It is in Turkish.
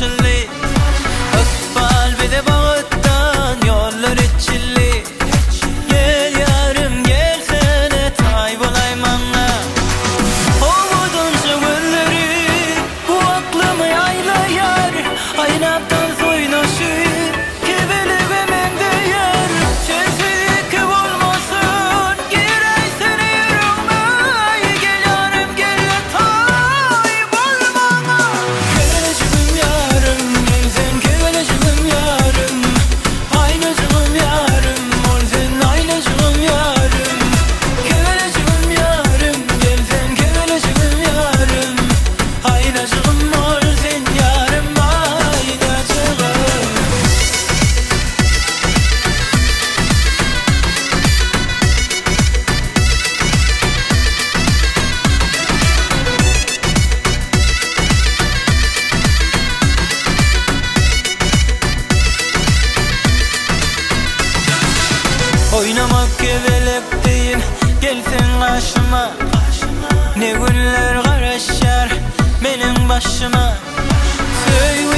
başıllı. Akbal bir de bağıttan yollar etçilli. Gel yarım gel sene tay bulayım anla. Umudun şıvılları bu aklımı aylayar. Aynaptan soynaşı kebeleğimin değer. Sensizlik olmasın girey seni yüreğime. Gel yarım gel tay bulmama. Keveleciğim yarım gel sen keveleciğim yarım. Aynacığım yarım ol sen aynacığım yarım. Keveleciğim yarım gel sen keveleciğim yarım. Aynacığım ol sen yarım aynacığım. Oynamak gevelek değil gelsen karşıma. Ne günler karışar benim başıma. Söyle